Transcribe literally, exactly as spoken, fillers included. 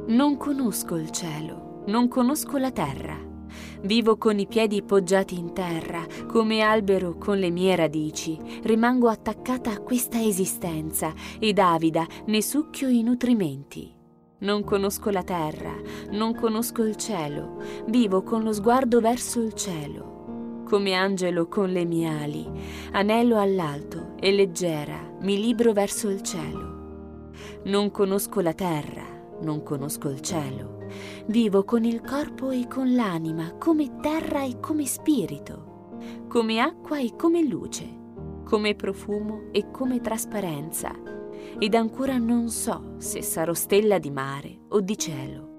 Non conosco il cielo, non conosco la terra. Vivo con i piedi poggiati in terra, come albero con le mie radici. Rimango attaccata a questa esistenza ed avida ne succhio i nutrimenti. Non conosco la terra, non conosco il cielo. Vivo con lo sguardo verso il cielo. Come angelo con le mie ali, anelo all'alto e leggera mi libro verso il cielo. Non conosco la terra, non conosco il cielo. Vivo con il corpo e con l'anima, come terra e come spirito, come acqua e come luce, come profumo e come trasparenza, ed ancora non so se sarò stella di mare o di cielo.